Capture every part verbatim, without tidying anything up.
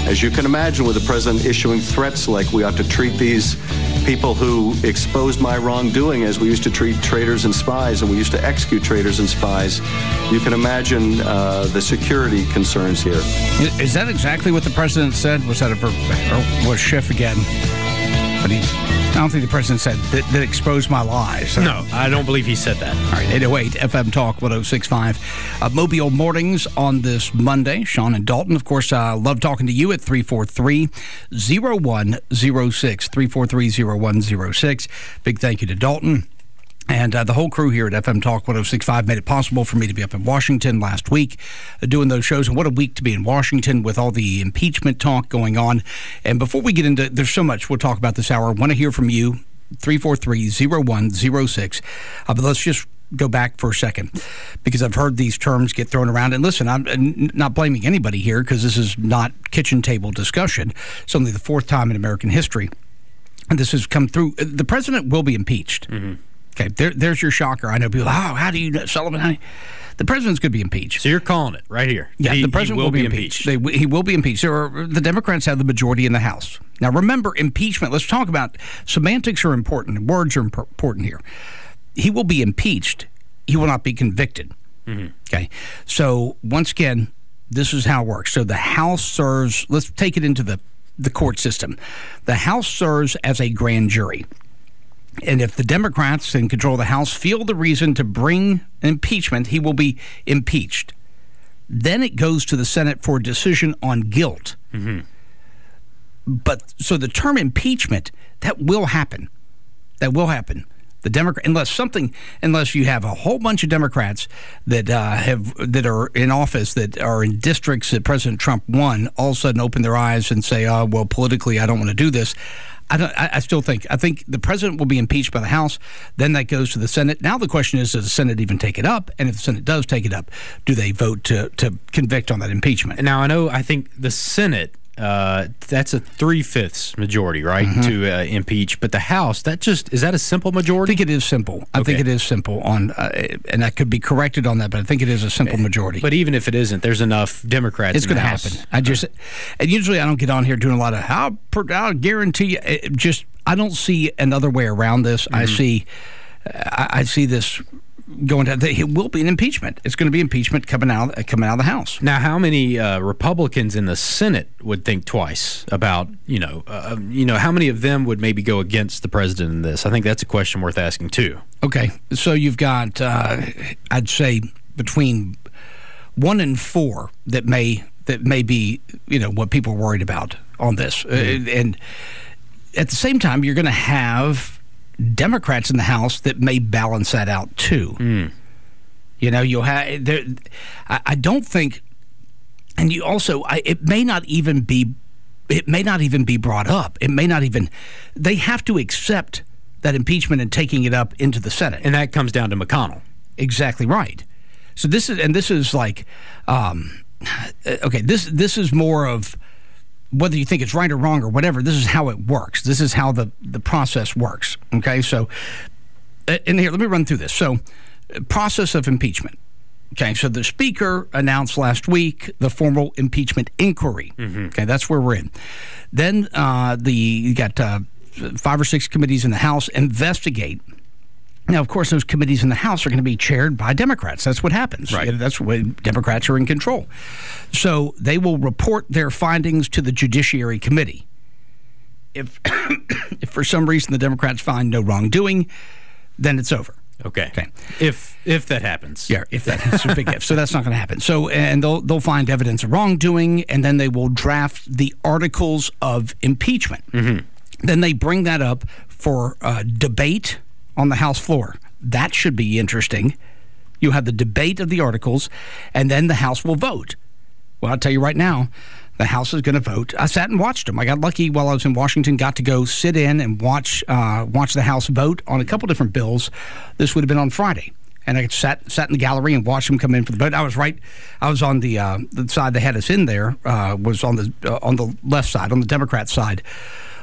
As you can imagine, with the president issuing threats like we ought to treat these people who exposed my wrongdoing as we used to treat traitors and spies, and we used to execute traitors and spies, you can imagine uh, the security concerns here. Is that exactly what the president said? Was that a verb, or was Schiff again? But he, I don't think the president said that, that exposed my lies. So. No, I don't believe he said that. All right, eight oh eight F M Talk one oh six point five. Uh, Mobile Mornings on this Monday. Sean and Dalton, of course, I uh, love talking to you at three four three, oh one oh six, three four three, oh one oh six. Big thank you to Dalton. And uh, the whole crew here at F M Talk one oh six point five made it possible for me to be up in Washington last week uh, doing those shows. And what a week to be in Washington with all the impeachment talk going on. And before we get into, there's so much we'll talk about this hour. I want to hear from you, three four three, oh one oh six. Uh, but let's just go back for a second because I've heard these terms get thrown around. And listen, I'm not blaming anybody here because this is not kitchen table discussion. It's only the fourth time in American history. And this has come through. The president will be impeached. Mm-hmm. Okay, there, there's your shocker. I know people, oh, how do you know, Sullivan? How do you? The president's going to be impeached. So you're calling it right here. Yeah, he, the president will, will be impeached. impeached. They, he will be impeached. There are, the Democrats have the majority in the House. Now, remember, impeachment, let's talk about semantics are important. Words are important here. He will be impeached. He will not be convicted. Mm-hmm. Okay, so once again, this is how it works. So the House serves, let's take it into the, the court system. The House serves as a grand jury. And if the Democrats in control of the House feel the reason to bring impeachment, he will be impeached. Then it goes to the Senate for a decision on guilt. Mm-hmm. But so the term impeachment, that will happen. That will happen. The Democrat, unless something, unless you have a whole bunch of Democrats that uh, have that are in office that are in districts that President Trump won, all of a sudden open their eyes and say, "Oh, well, politically, I don't want to do this." I, don't, I, I still think I think the president will be impeached by the House. Then that goes to the Senate. Now the question is, does the Senate even take it up? And if the Senate does take it up, do they vote to to convict on that impeachment? And now I know I think the Senate. Uh, that's a three-fifths majority, right, mm-hmm. to uh, impeach. But the House, that just is that a simple majority? I think it is simple. I okay. think it is simple on, uh, and I could be corrected on that, but I think it is a simple majority. But even if it isn't, there's enough Democrats. It's going to happen. I just, and usually I don't get on here doing a lot of. I'll, I'll guarantee you. It just I don't see another way around this. Mm-hmm. I see, I, I see this. Going to it will be an impeachment. It's going to be impeachment coming out coming out of the House. Now, how many uh, Republicans in the Senate would think twice about you know uh, you know how many of them would maybe go against the president in this? I think that's a question worth asking too. Okay, so you've got uh, I'd say between one and four that may that may be you know what people are worried about on this, mm-hmm. uh, and at the same time you're going to have Democrats in the House that may balance that out too. Mm. You know, you'll have. There, I, I don't think, and you also, I, it may not even be, it may not even be brought up. It may not even. They have to accept that impeachment and taking it up into the Senate, and that comes down to McConnell. Exactly right. So this is, and this is like, um, okay, this this is more of. Whether you think it's right or wrong or whatever, this is how it works. This is how the, the process works, okay? So, and here, let me run through this. So, process of impeachment. Okay, so the Speaker announced last week the formal impeachment inquiry. Mm-hmm. Okay, that's where we're in. Then uh, the you got uh, five or six committees in the House investigate. Now, of course, those committees in the House are going to be chaired by Democrats. That's what happens. Right. That's when Democrats are in control. So they will report their findings to the Judiciary Committee. If, if for some reason the Democrats find no wrongdoing, then it's over. Okay. Okay. If if that happens. Yeah, if that, that's a big if. So that's not going to happen. So, and they'll they'll find evidence of wrongdoing, and then they will draft the articles of impeachment. Mm-hmm. Then they bring that up for uh, debate on the House floor. That should be interesting. You have the debate of the articles, and then the House will vote. Well, I'll tell you right now, the House is going to vote. I sat and watched them. I got lucky while I was in Washington, got to go sit in and watch uh, watch the House vote on a couple different bills. This would have been on Friday. And I sat sat in the gallery and watched them come in for the vote. I was right. I was on the uh, the side that had us in there. Uh, was on the uh, on the left side, on the Democrat side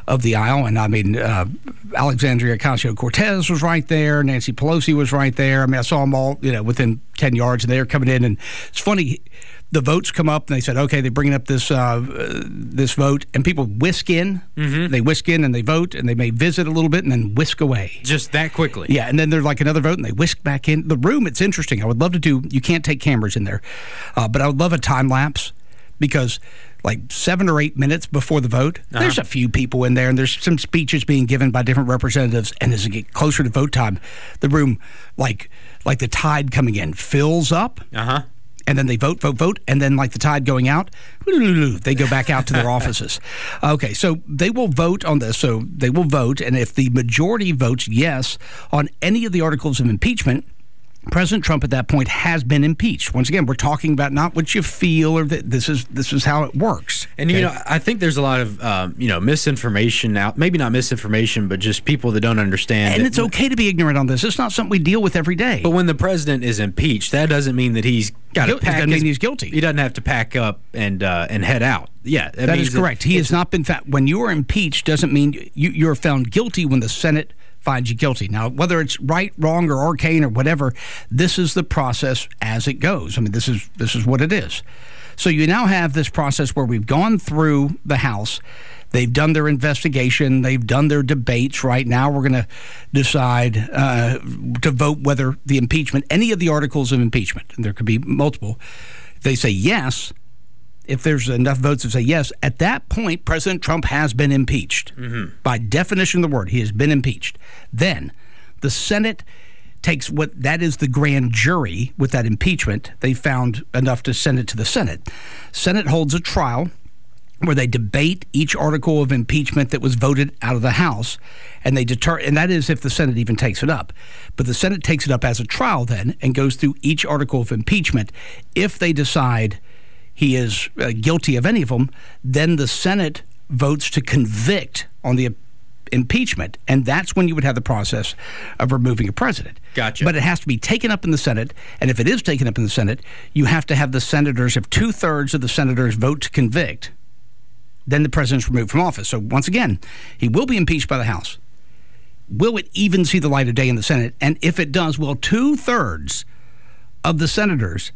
of the aisle. And I mean, uh, Alexandria Ocasio-Cortez was right there. Nancy Pelosi was right there. I mean, I saw them all, you know, within ten yards, and they were coming in. And it's funny, the votes come up, and they said, okay, they're bringing up this uh, this vote, and people whisk in. Mm-hmm. They whisk in, and they vote, and they may visit a little bit, and then whisk away. Just that quickly. Yeah, and then there's like another vote, and they whisk back in. The room, it's interesting. I would love to do, you can't take cameras in there, uh, but I would love a time lapse, because like seven or eight minutes before the vote, uh-huh. there's a few people in there, and there's some speeches being given by different representatives, and as it gets closer to vote time, the room, like like the tide coming in, fills up. Uh-huh. And then they vote, vote, vote, and then like the tide going out, they go back out to their offices. Okay, so they will vote on this. So they will vote, and if the majority votes yes on any of the articles of impeachment, President Trump at that point has been impeached. Once again, we're talking about not what you feel, or that this is this is how it works. And okay? you know, I think there's a lot of um, you know misinformation out. Maybe not misinformation, but just people that don't understand. And it. it's okay to be ignorant on this. It's not something we deal with every day. But when the president is impeached, that doesn't mean that he's got to pack. Doesn't his, mean he's guilty. He doesn't have to pack up and uh, and head out. Yeah, that, that is correct. He has not been found. When you are impeached, doesn't mean you, you're found guilty when the Senate finds you guilty. Now, whether it's right, wrong, or arcane or whatever, this is the process as it goes. I mean, this is this is what it is. So you now have this process where we've gone through the House. They've done their investigation. They've done their debates. Right now, we're going to decide uh, to vote whether the impeachment, any of the articles of impeachment, and there could be multiple, if they say yes, if there's enough votes to say yes, at that point, President Trump has been impeached. Mm-hmm. By definition of the word, he has been impeached. Then the Senate takes what that is the grand jury with that impeachment. They found enough to send it to the Senate. Senate holds a trial where they debate each article of impeachment that was voted out of the House, and they deter, and that is if the Senate even takes it up. But the Senate takes it up as a trial then and goes through each article of impeachment. If they decide he is uh, guilty of any of them, then the Senate votes to convict on the impeachment, and that's when you would have the process of removing a president. Gotcha. But it has to be taken up in the Senate, and if it is taken up in the Senate, you have to have the senators, if two-thirds of the senators vote to convict, then the president's removed from office. So once again, he will be impeached by the House. Will it even see the light of day in the Senate? And if it does, will two-thirds of the senators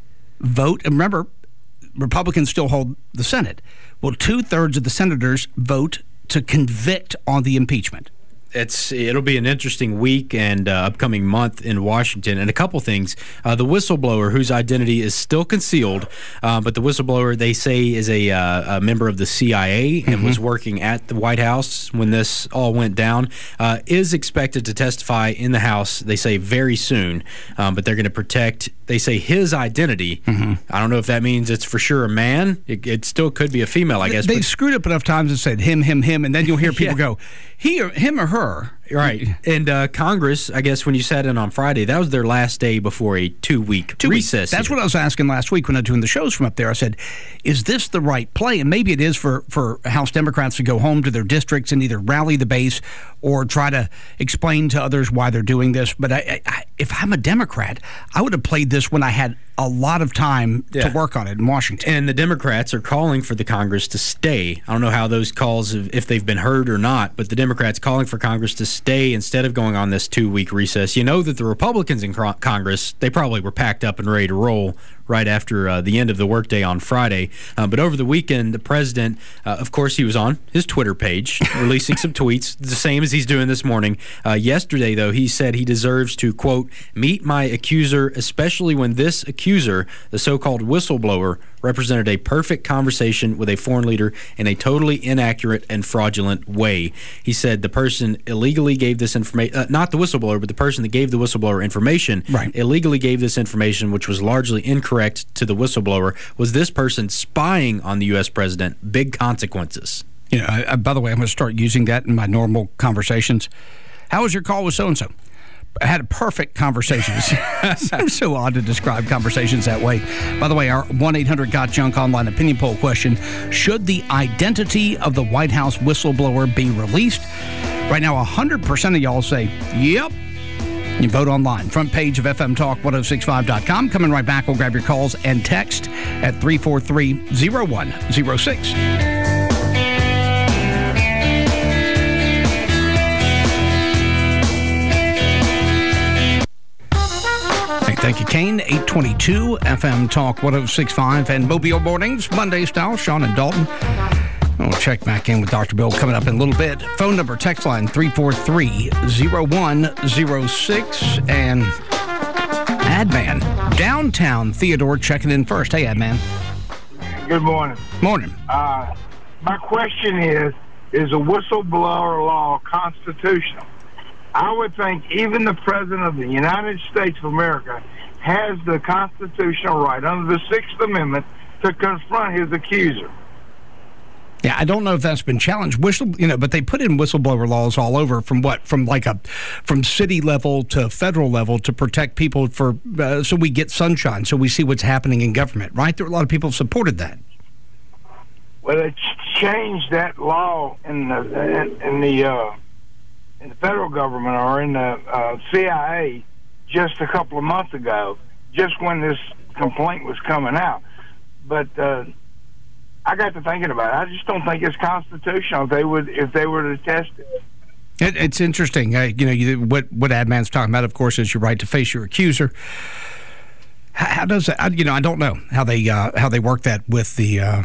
vote? And remember, Republicans still hold the Senate. Will two-thirds of the senators vote to convict on the impeachment? It's it'll be an interesting week and uh, upcoming month in Washington. And a couple things. Uh, the whistleblower, whose identity is still concealed, uh, but the whistleblower, they say, is a, uh, a member of the C I A and mm-hmm. was working at the White House when this all went down, uh, is expected to testify in the House, they say, very soon. Um, but they're going to protect, they say, his identity. Mm-hmm. I don't know if that means it's for sure a man. It, it still could be a female, I guess. They but, screwed up enough times and said him, him, him, and then you'll hear people yeah. go, he or him or her. Right. And uh, Congress, I guess when you sat in on Friday, that was their last day before a two-week Two recess. Weeks. That's here. what I was asking last week when I was doing the shows from up there. I said, is this the right play? And maybe it is for, for House Democrats to go home to their districts and either rally the base or try to explain to others why they're doing this. But I, I, if I'm a Democrat, I would have played this when I had a lot of time yeah. to work on it in Washington. And the Democrats are calling for the Congress to stay. I don't know how those calls, if they've been heard or not, but the Democrats calling for Congress to stay instead of going on this two-week recess. You know that the Republicans in Congress, they probably were packed up and ready to roll right after uh, the end of the workday on Friday. Uh, but over the weekend, the president, uh, of course, he was on his Twitter page releasing some tweets, the same as he's doing this morning. Uh, yesterday, though, he said he deserves to, quote, meet my accuser, especially when this accuser, the so-called whistleblower, represented a perfect conversation with a foreign leader in a totally inaccurate and fraudulent way. He said the person illegally gave this information, uh, not the whistleblower, but the person that gave the whistleblower information, right. illegally gave this information, which was largely incorrect to the whistleblower. Was this person spying on the U S president? Big consequences. You know, I, I, by the way, I'm going to start using that in my normal conversations. How was your call with so-and-so? I had a perfect conversation. It's so odd to describe conversations that way. By the way, our one eight hundred got junk online opinion poll question, should the identity of the White House whistleblower be released? Right now, one hundred percent of y'all say, yep. You vote online. Front page of F M Talk ten sixty-five dot com. Coming right back, we'll grab your calls and text at three four three, zero one zero six. Thank you, Kane. eight twenty-two F M Talk one oh six point five and Mobile Mornings, Monday style. Sean and Dalton. We'll check back in with Doctor Bill coming up in a little bit. Phone number, text line three four three, oh one oh six. And Adman, downtown Theodore, checking in first. Hey, Adman. Good morning. Morning. Uh, my question is, is a whistleblower law constitutional? I would think even the President of the United States of America has the constitutional right under the Sixth Amendment to confront his accuser. Yeah, I don't know if that's been challenged. Whistle, you know, but they put in whistleblower laws all over, from what, from like a, from city level to federal level, to protect people for, uh, so we get sunshine, so we see what's happening in government. Right? There are a lot of people who supported that. Well, they changed that law in the in, in the uh, in the federal government or in the uh, C I A just a couple of months ago, just when this complaint was coming out. But uh, I got to thinking about it. I just don't think it's constitutional if they would if they were to test it. it it's interesting. Uh, you know, you, what what Adman's talking about, of course, is your right to face your accuser. How, how does that? I, you know, I don't know how they uh, how they work that with the. Uh,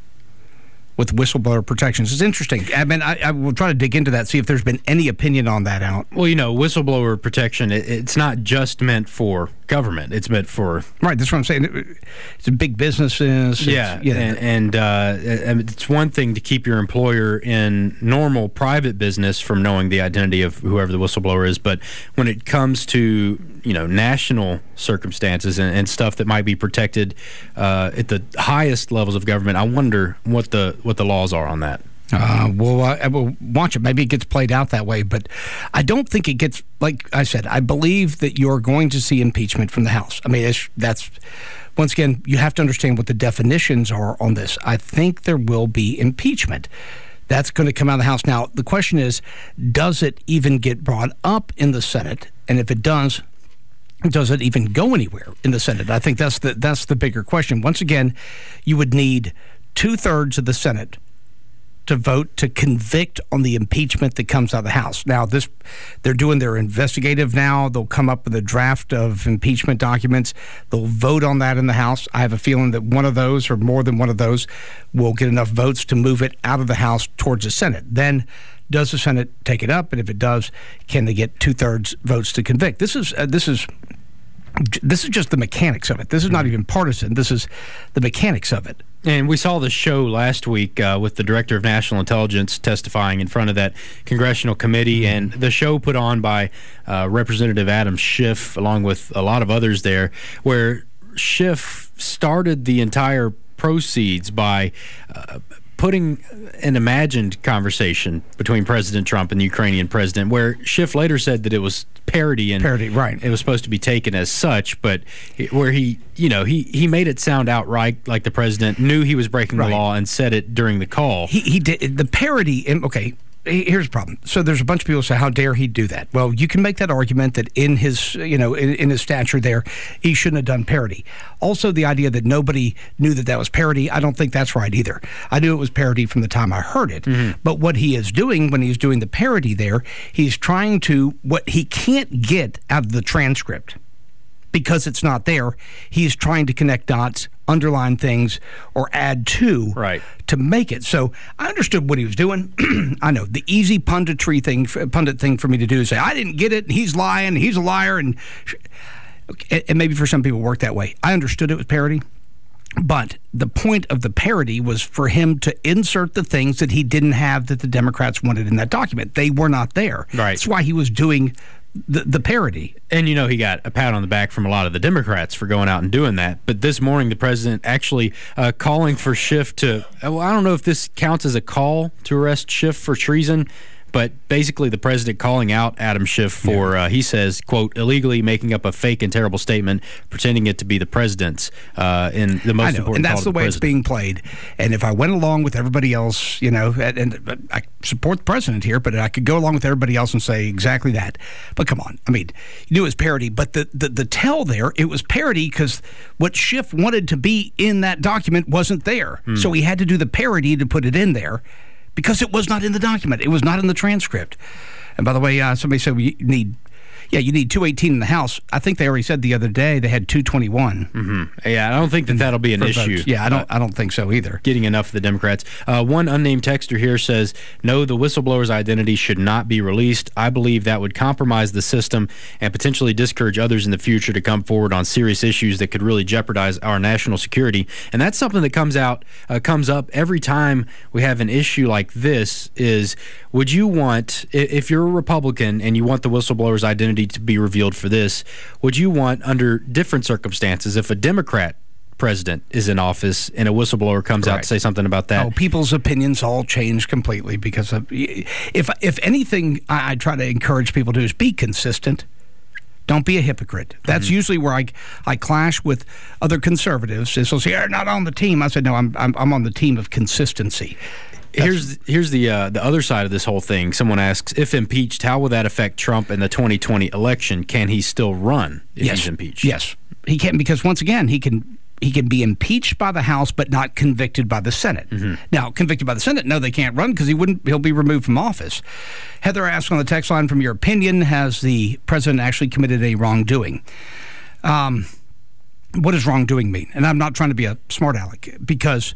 with whistleblower protections. It's interesting. I mean, I, I will try to dig into that, see if there's been any opinion on that out. Well, you know, whistleblower protection, it, it's not just meant for government. It's meant for... Right, that's what I'm saying. It's big businesses. Yeah, yeah. and, and uh, it's one thing to keep your employer in normal private business from knowing the identity of whoever the whistleblower is, but when it comes to, you know, national circumstances and, and stuff that might be protected uh, at the highest levels of government, I wonder what the what the laws are on that. Uh, well, I will watch it. Maybe it gets played out that way, but I don't think it gets, like I said, I believe that you're going to see impeachment from the House. I mean, it's, that's, once again, you have to understand what the definitions are on this. I think there will be impeachment. That's going to come out of the House. Now, the question is, does it even get brought up in the Senate? And if it does, does it even go anywhere in the Senate? I think that's the that's the bigger question. Once again, you would need two-thirds of the Senate to vote to convict on the impeachment that comes out of the House. Now, this they're doing their investigative now. They'll come up with a draft of impeachment documents. They'll vote on that in the House. I have a feeling that one of those, or more than one of those, will get enough votes to move it out of the House towards the Senate. Then, does the Senate take it up? And if it does, can they get two-thirds votes to convict? This is uh, this is this is just the mechanics of it. This is not even partisan. This is the mechanics of it. And we saw the show last week uh, with the Director of National Intelligence testifying in front of that congressional committee, and the show put on by uh, Representative Adam Schiff, along with a lot of others there, where Schiff started the entire proceeds by uh, putting an imagined conversation between President Trump and the Ukrainian president, where Schiff later said that it was parody and parody, right? It was supposed to be taken as such, but where he, you know, he he made it sound outright like the president knew he was breaking right. the law and said it during the call. He he did the parody. Okay, here's the problem. So there's a bunch of people who say, how dare he do that? Well, you can make that argument that in his, you know, in, in his stature there, he shouldn't have done parody. Also, the idea that nobody knew that that was parody, I don't think that's right either. I knew it was parody from the time I heard it. Mm-hmm. But what he is doing when he's doing the parody there, he's trying to, what he can't get out of the transcript, because it's not there, he's trying to connect dots, underline things, or add to right. to make it. So I understood what he was doing. I know the easy punditry thing, pundit thing for me to do is say, I didn't get it, and he's lying, he's a liar, and and maybe for some people work that way. I understood it was parody, but the point of the parody was for him to insert the things that he didn't have that the Democrats wanted in that document. They were not there. Right. That's why he was doing the, the parody. And, you know, he got a pat on the back from a lot of the Democrats for going out and doing that. But this morning, the president actually uh, calling for Schiff to, well, I don't know if this counts as a call to arrest Schiff for treason, but basically the president calling out Adam Schiff for, yeah. uh, he says, quote, illegally making up a fake and terrible statement, pretending it to be the president's uh, in the most I know, important and that's the, the way president. It's being played. And if I went along with everybody else, you know, and, and I support the president here, but I could go along with everybody else and say exactly that. But come on, I mean, you knew it was parody, but the, the, the tell there, it was parody because what Schiff wanted to be in that document wasn't there. Hmm. So he had to do the parody to put it in there, because it was not in the document. It was not in the transcript. And by the way, uh, somebody said we need Yeah, you need two eighteen in the House. I think they already said the other day they had two twenty-one. Mm-hmm. Yeah, I don't think that that'll be an issue. Votes. Yeah, I don't. I don't think so either. Getting enough of the Democrats. Uh, one unnamed texter here says, "No, the whistleblower's identity should not be released. I believe that would compromise the system and potentially discourage others in the future to come forward on serious issues that could really jeopardize our national security." And that's something that comes out, uh, comes up every time we have an issue like this. Is would you want, if you're a Republican and you want the whistleblower's identity to be revealed for this, would you want, under different circumstances, if a Democrat president is in office and a whistleblower comes Correct. out to say something about that? Oh, people's opinions all change completely because of, if if anything, I, I try to encourage people to do is be consistent. Don't be a hypocrite. That's mm-hmm. usually where I I clash with other conservatives. They'll say, "You're not on the team." I said, "No, I'm I'm, I'm on the team of consistency." Here's here's the uh, the other side of this whole thing. Someone asks, if impeached, how will that affect Trump in the twenty twenty election? Can he still run if yes. he's impeached? Yes, he can, because once again, he can he can be impeached by the House but not convicted by the Senate. Mm-hmm. Now, convicted by the Senate, no, they can't run because he wouldn't. He'll be removed from office. Heather asked on the text line, from your opinion, has the president actually committed a wrongdoing? Um, what does wrongdoing mean? And I'm not trying to be a smart aleck because.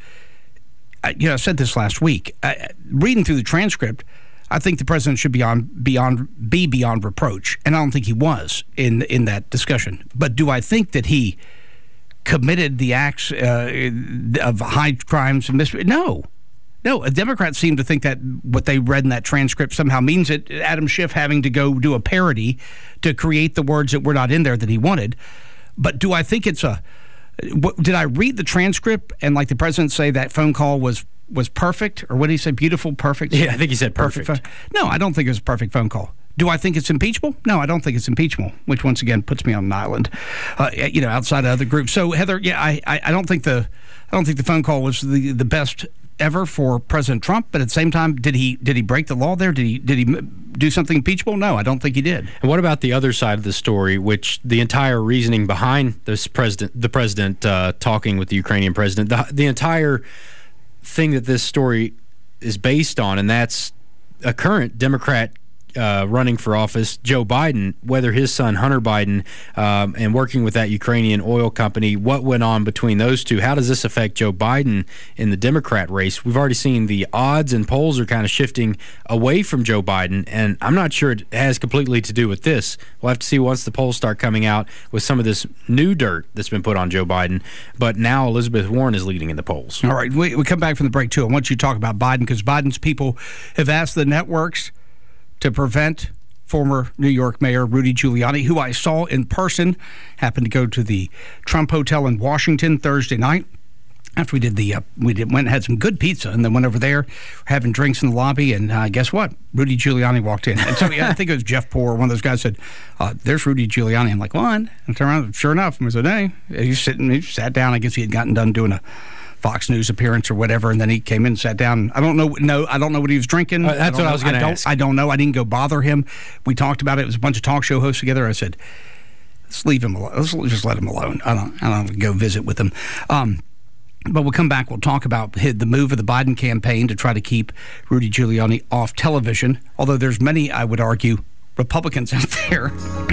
I, you know, I said this last week. I, reading through the transcript, I think the president should be on beyond be beyond reproach, and I don't think he was in in that discussion. But do I think that he committed the acts uh, of high crimes and misdemeanors? No, no. Democrats seem to think that what they read in that transcript somehow means it. Adam Schiff having to go do a parody to create the words that were not in there that he wanted. But do I think it's a What, did I read the transcript and, like the president, say that phone call was was perfect? Or what did he say? Beautiful, perfect? Yeah, I think he said perfect. perfect no, I don't think it was a perfect phone call. Do I think it's impeachable? No, I don't think it's impeachable, which once again puts me on an island, uh, you know, outside of other groups. So, Heather, yeah, I, I, I don't think the I don't think the phone call was the, the best ever for President Trump, but at the same time, did he did he break the law there? Did he did he do something impeachable? No, I don't think he did. And what about the other side of the story, which the entire reasoning behind this president, the president uh, talking with the Ukrainian president, the, the entire thing that this story is based on, and that's a current Democrat Uh, running for office, Joe Biden, whether his son Hunter Biden um, and working with that Ukrainian oil company, what went on between those two? How does this affect Joe Biden in the Democrat race? We've already seen the odds and polls are kind of shifting away from Joe Biden, and I'm not sure it has completely to do with this. We'll have to see once the polls start coming out with some of this new dirt that's been put on Joe Biden. But now Elizabeth Warren is leading in the polls. All right, we, we come back from the break, too. I want you to talk about Biden because Biden's people have asked the networks to prevent former New York Mayor Rudy Giuliani, who I saw in person, happened to go to the Trump Hotel in Washington Thursday night. After we did the, uh, we did, went and had some good pizza, and then went over there, having drinks in the lobby, and uh, guess what? Rudy Giuliani walked in. And so I think it was Jeff Poor, one of those guys said, uh, "There's Rudy Giuliani." I'm like, "What?" And I turned around, sure enough, and I said, "Hey," he's sitting, he sat down. I guess he had gotten done doing a Fox News appearance or whatever, and then he came in and sat down. I don't know. No, I don't know what he was drinking. Uh, that's I what I was going to ask. I don't know. I didn't go bother him. We talked about it. It was a bunch of talk show hosts together. I said, "Let's leave him alone. Let's just let him alone. I don't. I don't go visit with him." Um, but we'll come back. We'll talk about the move of the Biden campaign to try to keep Rudy Giuliani off television. Although there's many, I would argue, Republicans out there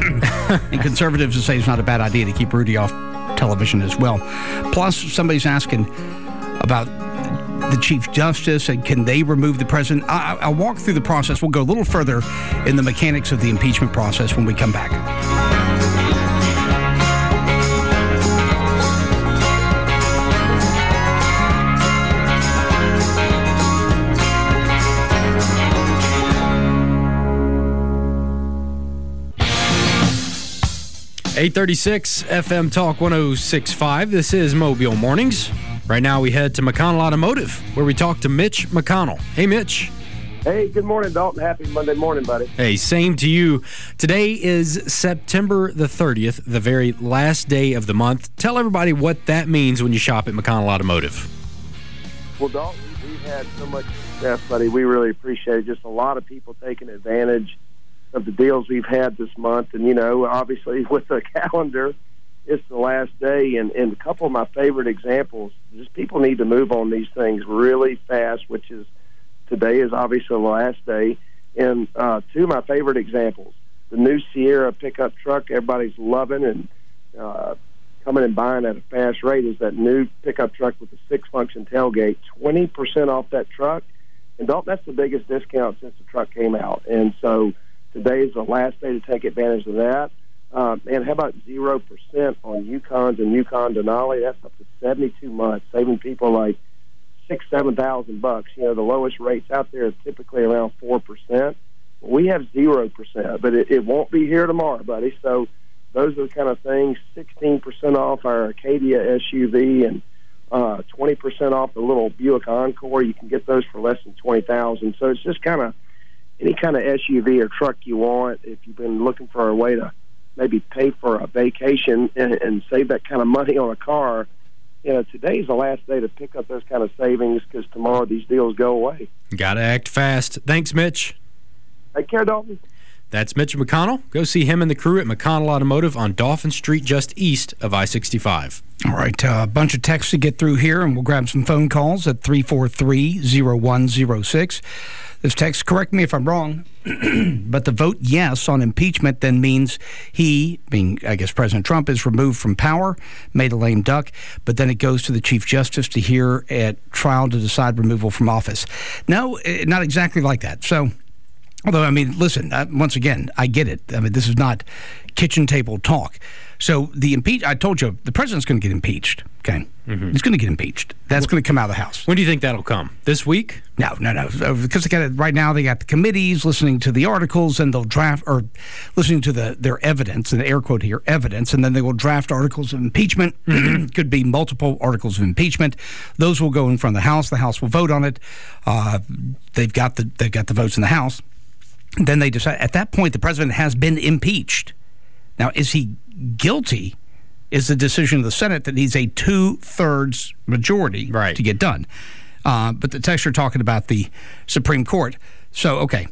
and conservatives who say it's not a bad idea to keep Rudy off television as well. Plus, somebody's asking about the Chief Justice and can they remove the president. I, I'll walk through the process. We'll go a little further in the mechanics of the impeachment process when we come back. eight thirty-six F M Talk one oh six point five. This is Mobile Mornings. Right now we head to McConnell Automotive, where we talk to Mitch McConnell. Hey, Mitch. Hey, good morning, Dalton. Happy Monday morning, buddy. Hey, same to you. Today is September the thirtieth, the very last day of the month. Tell everybody what that means when you shop at McConnell Automotive. Well, Dalton, we've had so much success, buddy. We really appreciate it. Just a lot of people taking advantage of the deals we've had this month. And, you know, obviously with the calendar, it's the last day. And, and a couple of my favorite examples, just people need to move on these things really fast, which is today is obviously the last day. And uh, two of my favorite examples, the new Sierra pickup truck everybody's loving and uh, coming and buying at a fast rate is that new pickup truck with the six-function tailgate, twenty percent off that truck. And Dalton, that's the biggest discount since the truck came out. And so today is the last day to take advantage of that. Um, and how about zero percent on Yukons and Yukon Denali? That's up to seventy-two months, saving people like six, seven thousand bucks. You know, the lowest rates out there are typically around four percent. We have zero percent, but it, it won't be here tomorrow, buddy. So those are the kind of things. Sixteen percent off our Acadia S U V and uh, twenty percent off the little Buick Encore. You can get those for less than twenty thousand. So it's just kind of any kind of S U V or truck you want. If you've been looking for a way to maybe pay for a vacation and, and save that kind of money on a car, you know, today's the last day to pick up those kind of savings because tomorrow these deals go away. Got to act fast. Thanks, Mitch. Take care, Dalton. That's Mitch McConnell. Go see him and the crew at McConnell Automotive on Dauphin Street, just east of I sixty-five. All right, uh, a bunch of texts to get through here, and we'll grab some phone calls at three four three, zero one zero six. This text, correct me if I'm wrong, but the vote yes on impeachment then means he, being, I guess, President Trump, is removed from power, made a lame duck, but then it goes to the Chief Justice to hear at trial to decide removal from office. No, not exactly like that. So, although, I mean, listen, uh, once again, I get it. I mean, this is not kitchen table talk. So the impeach, I told you, the president's going to get impeached, okay? Mm-hmm. He's going to get impeached. That's going to come out of the House. When do you think that'll come? This week? No, no, no. Because they got it right now. They got the committees listening to the articles, and they'll draft or listening to the their evidence, and air quote here, evidence, and then they will draft articles of impeachment. Mm-hmm. Could be multiple articles of impeachment. Those will go in front of the House. The House will vote on it. Uh, they've got the they've got the votes in the House. Then they decide. At that point, the president has been impeached. Now, is he guilty? Is the decision of the Senate that needs a two-thirds majority right. to get done. Uh, but the texts are talking about the Supreme Court. So, okay,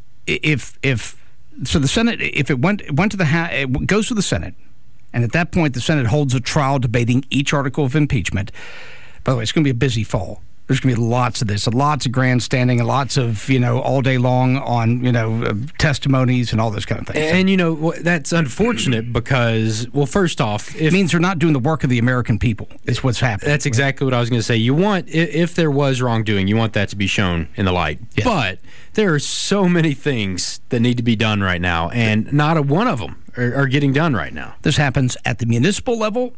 if if so, the Senate, if it went it went to the ha- it goes to the Senate, and at that point the Senate holds a trial debating each article of impeachment. By the way, it's going to be a busy fall. There's going to be lots of this, lots of grandstanding, and lots of, you know, all day long on, you know, uh, testimonies and all this kind of thing. And, you know, that's unfortunate because, well, first off, if, it means they're not doing the work of the American people, is what's happening. That's exactly what I was going to say. You want, if there was wrongdoing, you want that to be shown in the light. Yes. But there are so many things that need to be done right now, and not a one of them are, are getting done right now. This happens at the municipal level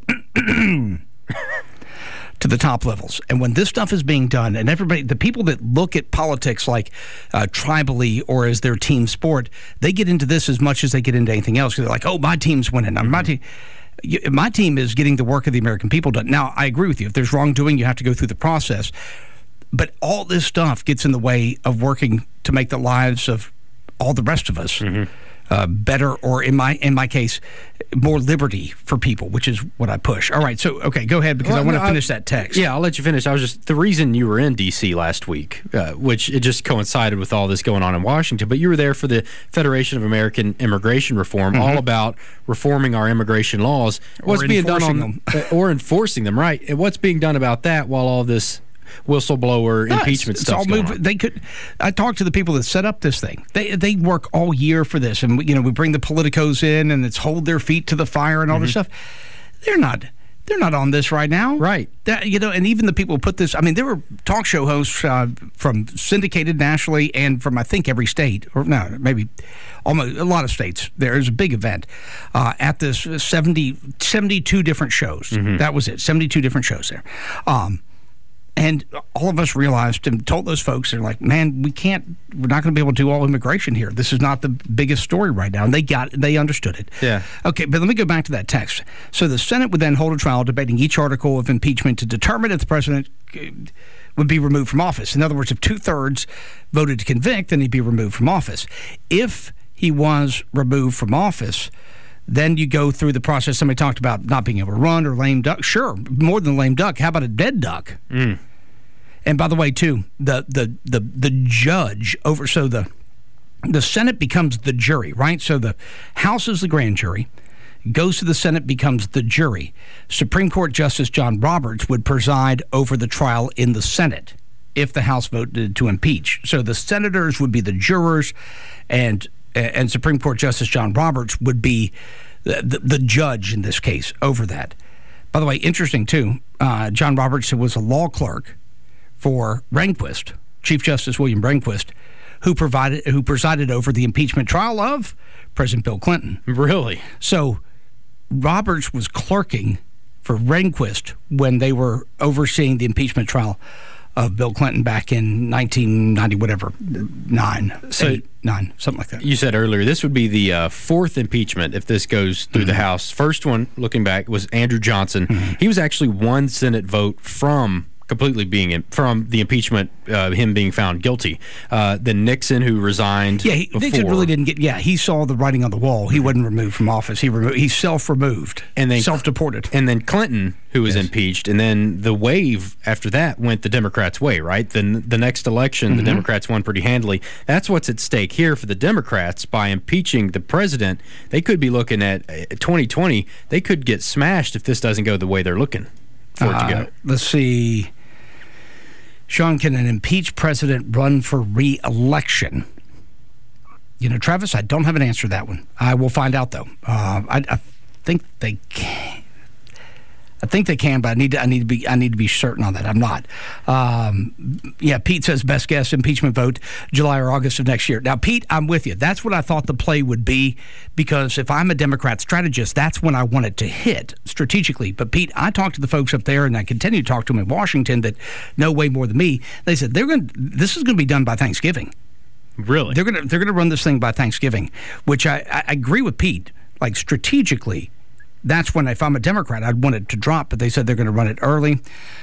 to the top levels. And when this stuff is being done, and everybody, the people that look at politics like uh, tribally or as their team sport, they get into this as much as they get into anything else. They're like, oh, my team's winning. Mm-hmm. My team. My team is getting the work of the American people done. Now, I agree with you. If there's wrongdoing, you have to go through the process. But all this stuff gets in the way of working to make the lives of all the rest of us mm-hmm. uh, better, or in my in my case, more liberty for people, which is what I push. All right, so, okay, go ahead, because well, I want to no, finish I, that text. Yeah, I'll let you finish. I was just, the reason you were in D C last week, uh, which it just coincided with all this going on in Washington, but you were there for the Federation of American Immigration Reform, mm-hmm. all about reforming our immigration laws. What's or being done on them. uh, or enforcing them, right? And what's being done about that while all this whistleblower no, impeachment it's, it's stuff all going moved, on? They could. I talked to the people that set up this thing. They they work all year for this, and you know we bring the politicos in, and it's hold their feet to the fire and all mm-hmm. this stuff. They're not. They're not on this right now, right? That, you know, and even the people who put this. I mean, there were talk show hosts uh, from syndicated nationally and from I think every state, or no, maybe almost a lot of states. There's a big event uh, at this seventy, seventy-two different shows. Mm-hmm. That was it, seventy-two different shows there. Um, And all of us realized and told those folks, they're like, man, we can't, we're not going to be able to do all immigration here. This is not the biggest story right now. And they got, they understood it. Yeah. Okay, but let me go back to that text. So the Senate would then hold a trial debating each article of impeachment to determine if the president would be removed from office. In other words, if two-thirds voted to convict, then he'd be removed from office. If he was removed from office, then you go through the process. Somebody talked about not being able to run or lame duck. Sure, more than lame duck. How about a dead duck? Mm. And by the way, too, the the the the judge over so the the Senate becomes the jury, right? So the House is the grand jury, goes to the Senate, becomes the jury. Supreme Court Justice John Roberts would preside over the trial in the Senate if the House voted to impeach. So the senators would be the jurors, and and Supreme Court Justice John Roberts would be the, the, the judge in this case over that. By the way, interesting, too, uh, John Roberts was a law clerk for Rehnquist, Chief Justice William Rehnquist, who provided who presided over the impeachment trial of President Bill Clinton. Really? So Roberts was clerking for Rehnquist when they were overseeing the impeachment trial of Bill Clinton back in nineteen ninety, whatever, nine, so, eight, nine, something like that. You said earlier this would be the uh, fourth impeachment if this goes through mm-hmm. the House. First one, looking back, was Andrew Johnson. Mm-hmm. He was actually one Senate vote from completely being in, from the impeachment, uh, him being found guilty. Uh, then Nixon, who resigned. Yeah, he, before. Nixon really didn't get. Yeah, he saw the writing on the wall. He mm-hmm. wasn't removed from office. He removed. He self-removed and then self-deported. And then Clinton, who was yes. impeached, and then the wave after that went the Democrats' way. Right. Then the next election, mm-hmm. the Democrats won pretty handily. That's what's at stake here for the Democrats by impeaching the president. They could be looking at uh, twenty twenty. They could get smashed if this doesn't go the way they're looking for uh, it to go. Let's see. Sean, can an impeached president run for re-election? You know, Travis, I don't have an answer to that one. I will find out, though. Uh, I, I think they can. I think they can, but I need to. I need to be. I need to be certain on that. I'm not. Um, yeah, Pete says best guess impeachment vote July or August of next year. Now, Pete, I'm with you. That's what I thought the play would be, because if I'm a Democrat strategist, that's when I want it to hit strategically. But Pete, I talked to the folks up there, and I continue to talk to them in Washington that know way more than me. They said they're going. This is going to be done by Thanksgiving. Really? They're going to. They're going to run this thing by Thanksgiving, which I, I agree with Pete. Like strategically. That's when, if I'm a Democrat, I'd want it to drop, but they said they're going to run it early.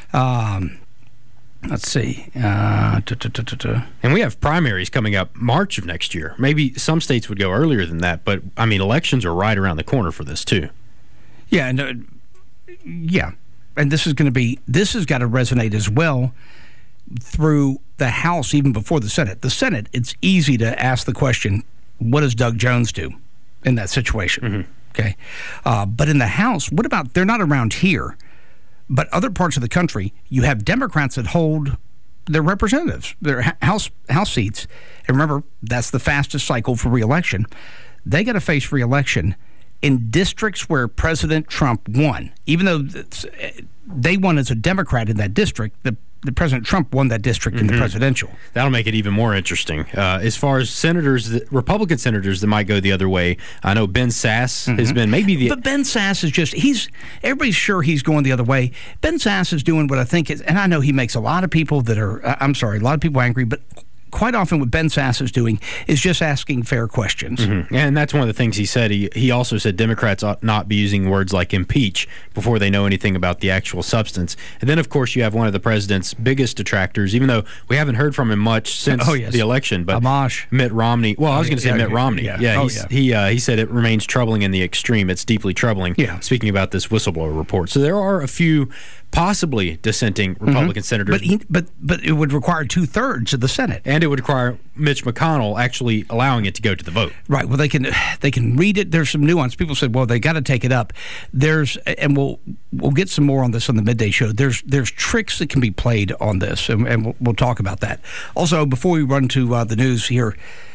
Um, let's see. Uh, t- t- t- t- t- and we have primaries coming up March of next year. Maybe some states would go earlier than that, but, I mean, elections are right around the corner for this, too. Yeah, and, uh, yeah. And this is going to be, this has got to resonate as well through the House, even before the Senate. The Senate, it's easy to ask the question, what does Doug Jones do in that situation? Mm-hmm. Okay, uh, but in the House, what about, they're not around here, but other parts of the country, you have Democrats that hold their representatives, their House House seats. And remember, that's the fastest cycle for re-election. They got to face re-election in districts where President Trump won. Even though they won as a Democrat in that district, the The President Trump won that district mm-hmm. in the presidential. That'll make it even more interesting. Uh, as far as senators, Republican senators that might go the other way, I know Ben Sasse mm-hmm. has been maybe the... But Ben Sasse is just, he's, everybody's sure he's going the other way. Ben Sasse is doing what I think is, and I know he makes a lot of people that are, I'm sorry, a lot of people angry, but quite often what Ben Sasse is doing is just asking fair questions. Mm-hmm. And that's one of the things he said. He, he also said Democrats ought not be using words like impeach before they know anything about the actual substance. And then, of course, you have one of the president's biggest detractors, even though we haven't heard from him much since oh, yes. the election. But Amash. Mitt Romney. Well, I was going to say yeah, Mitt Romney. Yeah, yeah, oh, yeah. yeah. He, uh, he said it remains troubling in the extreme. It's deeply troubling. Yeah. Speaking about this whistleblower report. So there are a few possibly dissenting Republican mm-hmm. senators. But, he, but, but it would require two-thirds of the Senate. And it would require Mitch McConnell actually allowing it to go to the vote. Right. Well, they can they can read it. There's some nuance. People said, well, they got to take it up. There's, and we'll we'll get some more on this on the midday show. There's there's tricks that can be played on this, and, and we'll, we'll talk about that. Also, before we run to uh, the news here,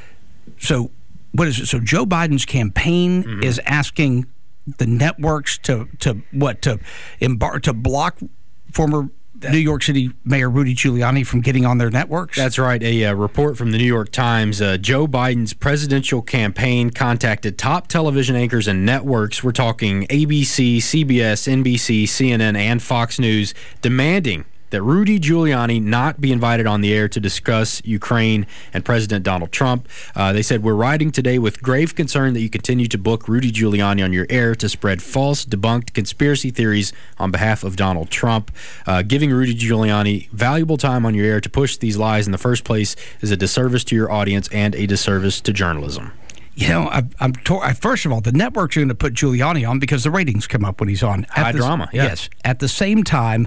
so what is it? So Joe Biden's campaign mm-hmm. is asking the networks to to what to embar- to block former New York City Mayor Rudy Giuliani from getting on their networks? That's right. A uh, report from the New York Times. Uh, Joe Biden's presidential campaign contacted top television anchors and networks. We're talking A B C, C B S, N B C, C N N, and Fox News, demanding that Rudy Giuliani not be invited on the air to discuss Ukraine and President Donald Trump. Uh, they said, we're writing today with grave concern that you continue to book Rudy Giuliani on your air to spread false, debunked conspiracy theories on behalf of Donald Trump. Uh, giving Rudy Giuliani valuable time on your air to push these lies in the first place is a disservice to your audience and a disservice to journalism. You know, I, I'm to, I, first of all, the networks are going to put Giuliani on because the ratings come up when he's on. High the, drama, yeah. Yes. At the same time,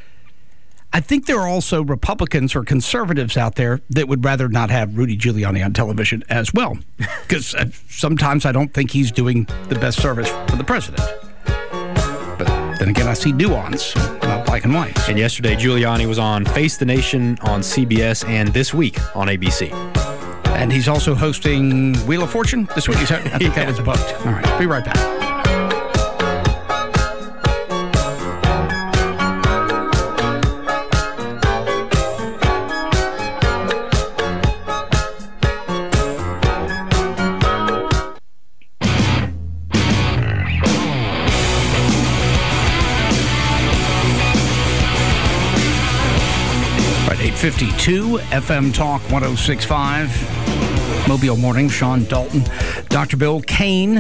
I think there are also Republicans or conservatives out there that would rather not have Rudy Giuliani on television as well, because sometimes I don't think he's doing the best service for the president. But then again, I see nuance, not black and white. And yesterday, Giuliani was on Face the Nation on C B S and This Week on A B C. And he's also hosting Wheel of Fortune this week. I think yeah. that was booked. All right, be right back. eight fifty-two F M Talk one oh six point five. Mobile Morning, Sean Dalton, Doctor Bill Kane.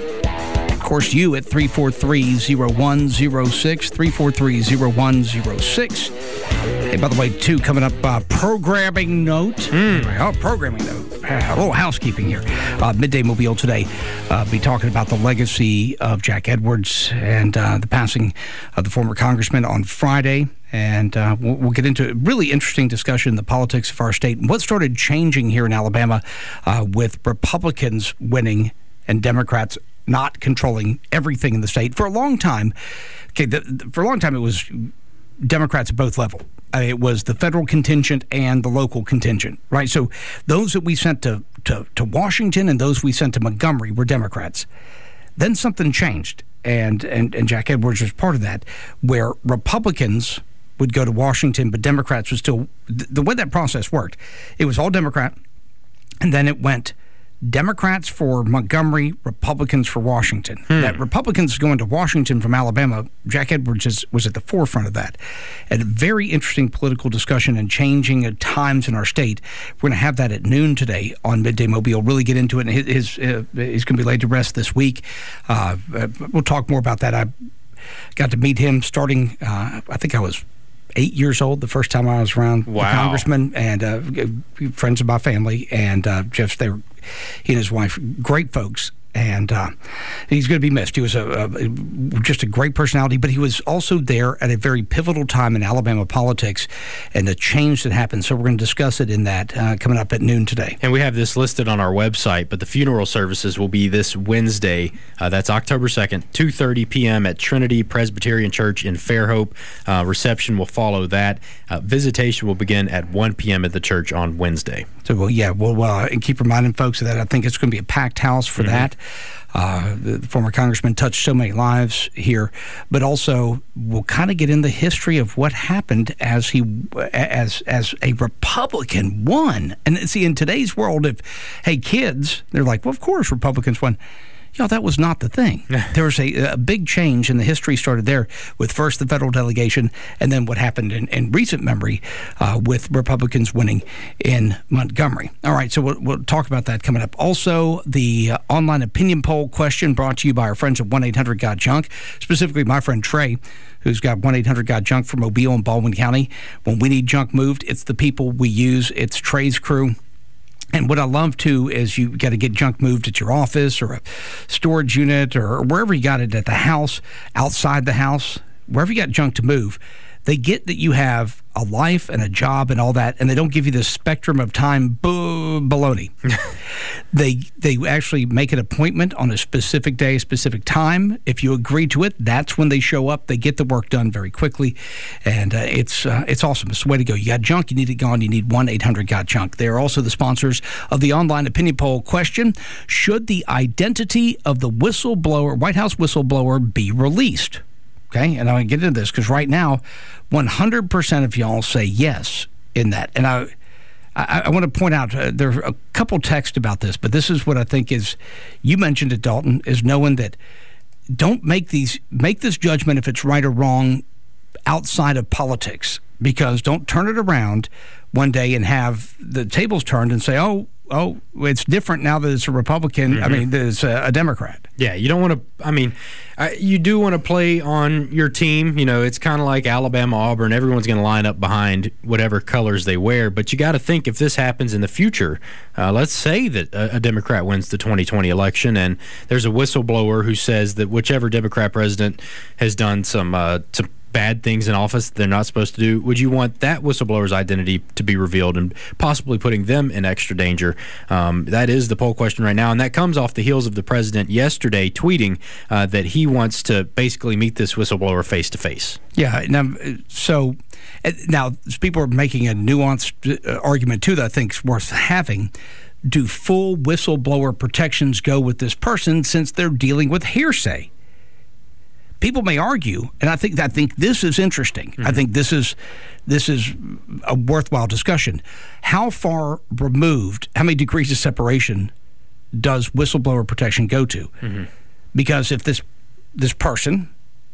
Of course, you at three four three, oh one oh six, three four three, oh one oh six. Hey, by the way, too, coming up, uh, programming note. Mm. Oh, programming note. A little housekeeping here. Uh, Midday Mobile today. Uh, be talking about the legacy of Jack Edwards and uh, the passing of the former congressman on Friday. And uh, we'll, we'll get into a really interesting discussion in the politics of our state and what started changing here in Alabama uh, with Republicans winning and Democrats not controlling everything in the state. For a long time, okay, the, the, for a long time it was Democrats at both levels. Uh, it was the federal contingent and the local contingent, right? So those that we sent to, to, to Washington and those we sent to Montgomery were Democrats. Then something changed, and, and, and Jack Edwards was part of that, where Republicans would go to Washington, but Democrats would still... The way that process worked, it was all Democrat, and then it went Democrats for Montgomery, Republicans for Washington. Hmm. That Republicans going to Washington from Alabama, Jack Edwards is, was at the forefront of that. And a very interesting political discussion and changing at times in our state. We're going to have that at noon today on Midday Mobile. Really get into it. And his, his, uh, he's going to be laid to rest this week. Uh, we'll talk more about that. I got to meet him starting, uh, I think I was eight years old the first time I was around wow. the congressman, and uh, friends of my family, and uh, just they were, he and his wife, great folks. And uh, he's going to be missed. He was a, a, just a great personality, but he was also there at a very pivotal time in Alabama politics and the change that happened. So we're going to discuss it in that uh, coming up at noon today. And we have this listed on our website, but the funeral services will be this Wednesday. Uh, that's October second, two thirty p.m. at Trinity Presbyterian Church in Fairhope. Uh, reception will follow that. Uh, visitation will begin at one p.m. at the church on Wednesday. So, well, yeah, we'll uh, and keep reminding folks of that. I think it's going to be a packed house for mm-hmm. that. Uh, the, the former congressman touched so many lives here, but also we'll kind of get in the history of what happened as he, as as a Republican won. And see, in today's world, if hey kids, they're like, well, of course Republicans won. You know, that was not the thing. There was a, a big change, and the history started there with first the federal delegation, and then what happened in, in recent memory uh, with Republicans winning in Montgomery. All right, so we'll, we'll talk about that coming up. Also, the uh, online opinion poll question brought to you by our friends at one eight hundred got junk, specifically my friend Trey, who's got one eight hundred got junk for Mobile and Baldwin County. When we need junk moved, it's the people we use. It's Trey's crew. And what I love, too, is you got to get junk moved at your office or a storage unit or wherever you got it at the house, outside the house, wherever you got junk to move. They get that you have a life and a job and all that, and they don't give you this spectrum of time boo, baloney. they they actually make an appointment on a specific day, specific time. If you agree to it, that's when they show up. They get the work done very quickly, and uh, it's uh, it's awesome. It's the way to go. You got junk, you need it gone, you need one eight hundred got junk. They are also the sponsors of the online opinion poll question. Should the identity of the whistleblower, White House whistleblower, be released? Okay, and I'll get into this because right now, one hundred percent of y'all say yes in that. And I I, I want to point out, uh, there are a couple texts about this, but this is what I think is, you mentioned it, Dalton, is knowing that don't make these make this judgment if it's right or wrong outside of politics, because don't turn it around one day and have the tables turned and say, oh, oh, it's different now that it's a Republican. Mm-hmm. I mean, that it's a, a Democrat. Yeah, you don't want to, I mean, uh, you do want to play on your team. You know, it's kind of like Alabama, Auburn. Everyone's going to line up behind whatever colors they wear. But you got to think, if this happens in the future, uh, let's say that a, a Democrat wins the twenty twenty election and there's a whistleblower who says that whichever Democrat president has done some, uh, some bad things in office they're not supposed to do, would you want that whistleblower's identity to be revealed and possibly putting them in extra danger? Um, that is the poll question right now, and that comes off the heels of the president yesterday tweeting uh, that he wants to basically meet this whistleblower face to face. Yeah, now, so now people are making a nuanced argument too that I think is worth having. do full whistleblower protections go with this person since they're dealing with hearsay? People may argue, and I think I think this is interesting. Mm-hmm. I think this is this is a worthwhile discussion. How far removed, how many degrees of separation does whistleblower protection go to? Mm-hmm. Because if this this person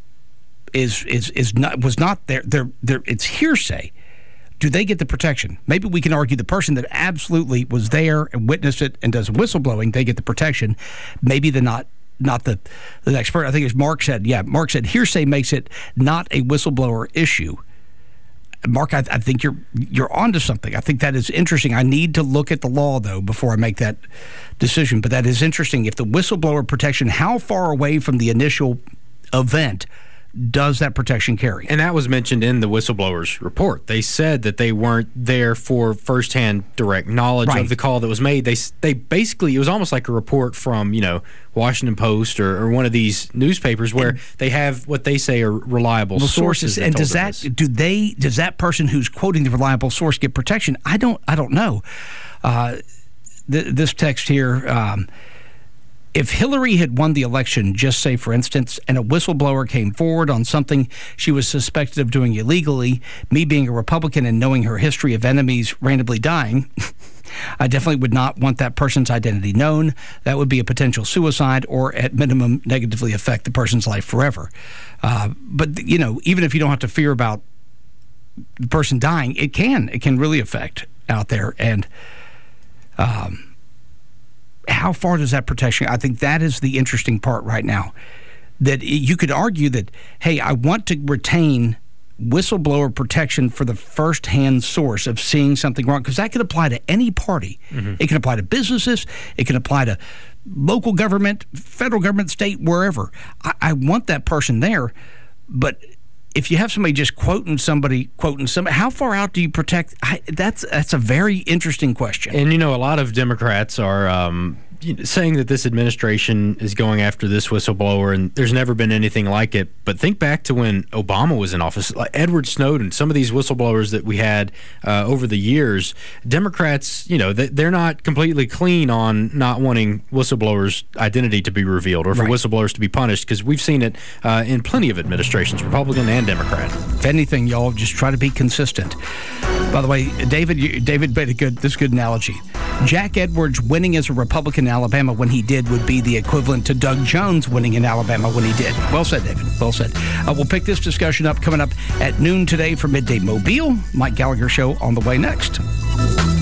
is is is not was not there, there there it's hearsay. Do they get the protection? Maybe we can argue the person that absolutely was there and witnessed it and does whistleblowing, they get the protection. Maybe the not not the the expert. I think as Mark said, yeah, Mark said hearsay makes it not a whistleblower issue. Mark, I, I think you're you're onto something. I think that is interesting. I need to look at the law though before I make that decision. But that is interesting. If the whistleblower protection, how far away from the initial event does that protection carry? And that was mentioned in the whistleblowers report. They said that they weren't there for firsthand direct knowledge right. of the call that was made. They they basically, it was almost like a report from, you know, Washington Post or, or one of these newspapers where and, they have what they say are reliable well, sources. And does that this. do they does that person who's quoting the reliable source get protection? I don't I don't know. Uh, th- this text here. Um, If Hillary had won the election, just say, for instance, and a whistleblower came forward on something she was suspected of doing illegally, me being a Republican and knowing her history of enemies randomly dying, I definitely would not want that person's identity known. That would be a potential suicide or, at minimum, negatively affect the person's life forever. Uh, but, you know, even if you don't have to fear about the person dying, it can. It can really affect out there. And um how far does that protection? I think that is the interesting part right now. That you could argue that, hey, I want to retain whistleblower protection for the first-hand source of seeing something wrong, because that could apply to any party. Mm-hmm. It can apply to businesses. It can apply to local government, federal government, state, wherever. I, I want that person there, but if you have somebody just quoting somebody, quoting somebody, how far out do you protect? I, that's that's a very interesting question. And, you know, a lot of Democrats are um, saying that this administration is going after this whistleblower, and there's never been anything like it. But think back to when Obama was in office, like Edward Snowden, some of these whistleblowers that we had uh, over the years. Democrats, you know, they're not completely clean on not wanting whistleblowers' identity to be revealed or for right. whistleblowers to be punished, because we've seen it uh, in plenty of administrations, Republican and Democrat. If anything, y'all just try to be consistent. By the way, David, you, David made a good this good analogy. Jack Edwards winning as a Republican in Alabama when he did would be the equivalent to Doug Jones winning in Alabama when he did. Well said, David. Well said. Uh, we'll pick this discussion up coming up at noon today for Midday Mobile. Mike Gallagher Show on the way next.